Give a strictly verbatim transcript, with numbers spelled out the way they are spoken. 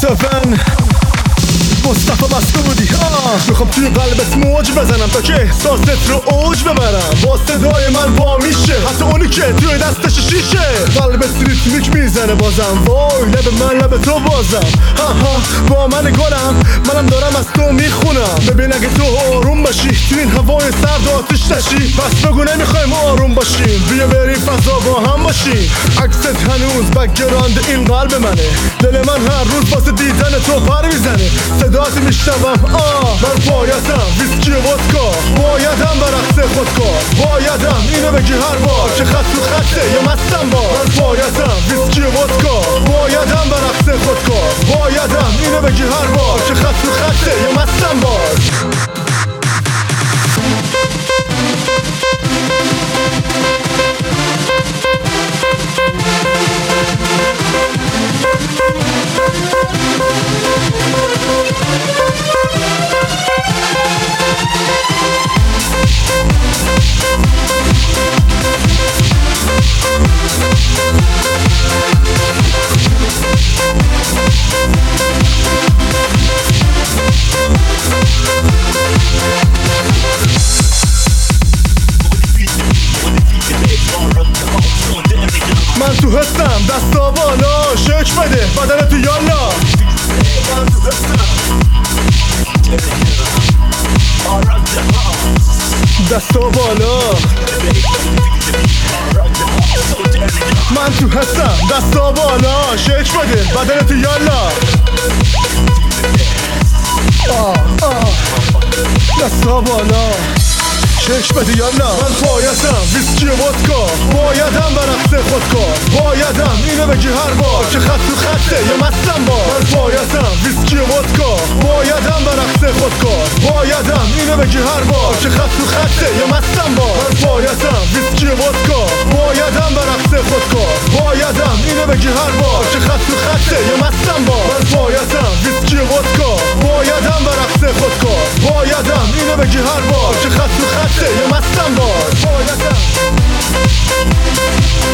هفن مصطفی مسعودی آه میخوام توی قلبت موج بزنم تا که احساست رو اوج ببرم با صدای من با میشه حتی اونی که توی دستش شیشه قلبت ریتمیک میزنه بازم وای لب من لب تو بازم ها ها با من گلم منم دارم از تو میخونم ببین اگه تو آروم باشی تو این هوای سرد آتش نشی پس بگو نمیخوایم آروم باشیم بیا بریم فضا با هم باشیم عکست هنوز بک‌گراند این قلب منه دل من هر روز واسه دیدن تو پر میزنه صدات میشنوم آه من بایدم ویسکی و ودکا بایدم برقص خودکار بایدم اینو بگی هر بار که خط تو خطه یا مستم بار من بایدم ویسکی و ودکا بایدم برقص خودکار بایدم اینو بگی هر بار که خط تو خطه یا مستم بار من تو هستم دستا بالا شک بده بدن تو یالا من تو هستم دستا بالا من تو هستم دستا بالا شک بده بدن تو یالا آه آه دستا بالا شک بده یالا من بایدم ویسکی و ودکا بایدم برقص خودکار بایدم اینو بگی هر بار که خط تو خطه یا مستم بار من بایدم ویسکی و ودکا بایدم برقص خودکار بایدم اینو بگی هر بار که خط تو خطه یا مستم بار من بایدم ویسکی و ودکا بایدم برقص خودکار بایدم اینو بگی هر بار که خط تو خطه یا مستم بار من بایدم ویسکی و ودکا بایدم برقص خودکار بایدم اینو بگی هر بار که خط تو خطه یا مستم بار بایدم